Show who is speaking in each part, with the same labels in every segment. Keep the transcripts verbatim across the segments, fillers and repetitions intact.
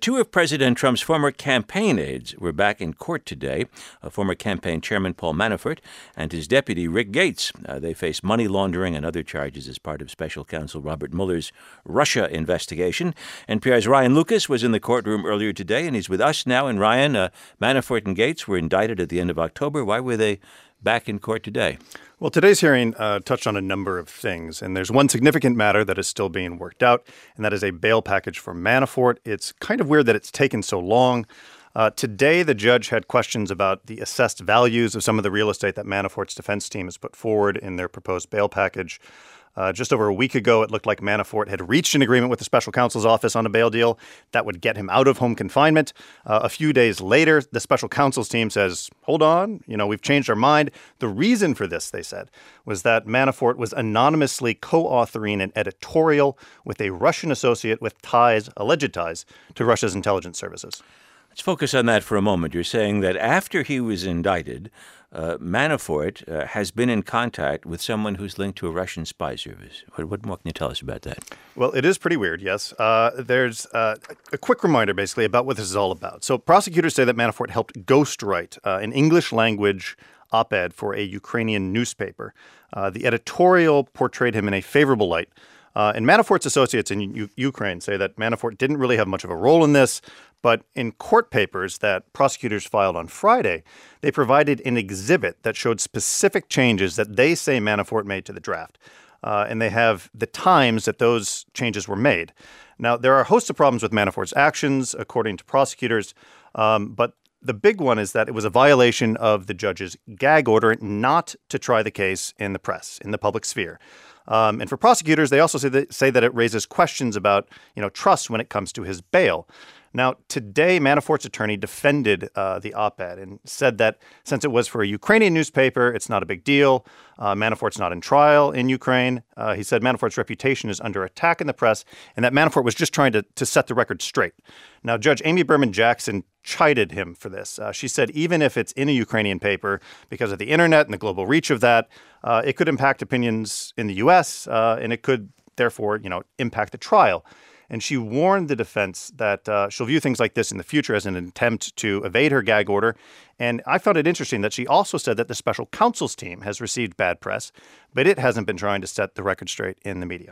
Speaker 1: two of President Trump's former campaign aides were back in court today. Uh, former campaign chairman Paul Manafort and his deputy Rick Gates. Uh, they face money laundering and other charges as part of special counsel Robert Mueller's Russia investigation. N P R's Ryan Lucas was in the courtroom earlier today, and he's with us now. And Ryan, uh, Manafort and Gates were indicted at the end of October. Why were they back in court today?
Speaker 2: Well, today's hearing uh, touched on a number of things, and there's one significant matter that is still being worked out, and that is a bail package for Manafort. It's kind of weird that it's taken so long. Uh, today, the judge had questions about the assessed values of some of the real estate that Manafort's defense team has put forward in their proposed bail package. Uh, just over a week ago, it looked like Manafort had reached an agreement with the special counsel's office on a bail deal that would get him out of home confinement. Uh, a few days later, the special counsel's team says, hold on, you know, we've changed our mind. The reason for this, they said, was that Manafort was anonymously co-authoring an editorial with a Russian associate with ties, alleged ties, to Russia's intelligence services.
Speaker 1: Let's focus on that for a moment. You're saying that after he was indicted, uh, Manafort uh, has been in contact with someone who's linked to a Russian spy service. What, what more can you tell us about that?
Speaker 2: Well, it is pretty weird, yes. Uh, there's uh, a quick reminder, basically, about what this is all about. So prosecutors say that Manafort helped ghostwrite uh, an English-language op-ed for a Ukrainian newspaper. Uh, the editorial portrayed him in a favorable light. Uh, and Manafort's associates in U- Ukraine say that Manafort didn't really have much of a role in this, but in court papers that prosecutors filed on Friday, they provided an exhibit that showed specific changes that they say Manafort made to the draft. Uh, and they have the times that those changes were made. Now, there are a host of problems with Manafort's actions, according to prosecutors, um, but the big one is that it was a violation of the judge's gag order not to try the case in the press, in the public sphere. Um, and for prosecutors, they also say that, say that it raises questions about, you know, trust when it comes to his bail. Now, today, Manafort's attorney defended uh, the op-ed and said that since it was for a Ukrainian newspaper, it's not a big deal. Uh, Manafort's not in trial in Ukraine. Uh, he said Manafort's reputation is under attack in the press and that Manafort was just trying to, to set the record straight. Now, Judge Amy Berman Jackson chided him for this. Uh, she said even if it's in a Ukrainian paper, because of the internet and the global reach of that, uh, it could impact opinions in the U S uh, and it could, therefore, you know, impact the trial. And she warned the defense that uh, she'll view things like this in the future as an attempt to evade her gag order. And I found it interesting that she also said that the special counsel's team has received bad press, but it hasn't been trying to set the record straight in the media.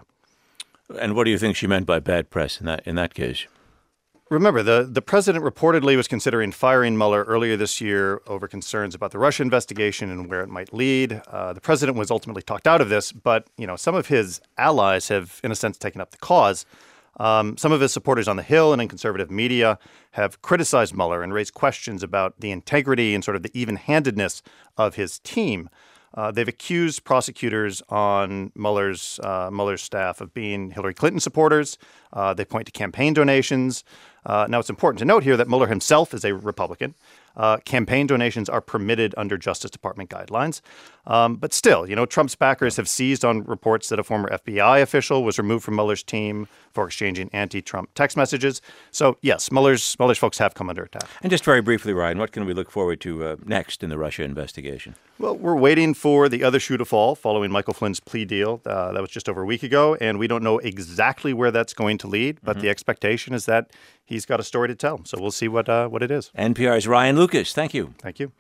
Speaker 1: And what do you think she meant by bad press in that in that case?
Speaker 2: Remember, the, the president reportedly was considering firing Mueller earlier this year over concerns about the Russia investigation and where it might lead. Uh, the president was ultimately talked out of this, but, you know, some of his allies have, in a sense, taken up the cause. Um, some of his supporters on the Hill and in conservative media have criticized Mueller and raised questions about the integrity and sort of the even-handedness of his team. Uh, they've accused prosecutors on Mueller's uh, Mueller's staff of being Hillary Clinton supporters. Uh, they point to campaign donations. Uh, now, it's important to note here that Mueller himself is a Republican. Uh, campaign donations are permitted under Justice Department guidelines. Um, but still, you know, Trump's backers have seized on reports that a former F B I official was removed from Mueller's team for exchanging anti-Trump text messages. So, yes, Mueller's, Mueller's folks have come under attack.
Speaker 1: And just very briefly, Ryan, what can we look forward to uh, next in the Russia investigation?
Speaker 2: Well, we're waiting for the other shoe to fall following Michael Flynn's plea deal. Uh, that was just over a week ago, and we don't know exactly where that's going to lead, but mm-hmm. the expectation is that he's got a story to tell. So we'll see what uh, what it is.
Speaker 1: N P R's Ryan Lucas, thank you.
Speaker 2: Thank you.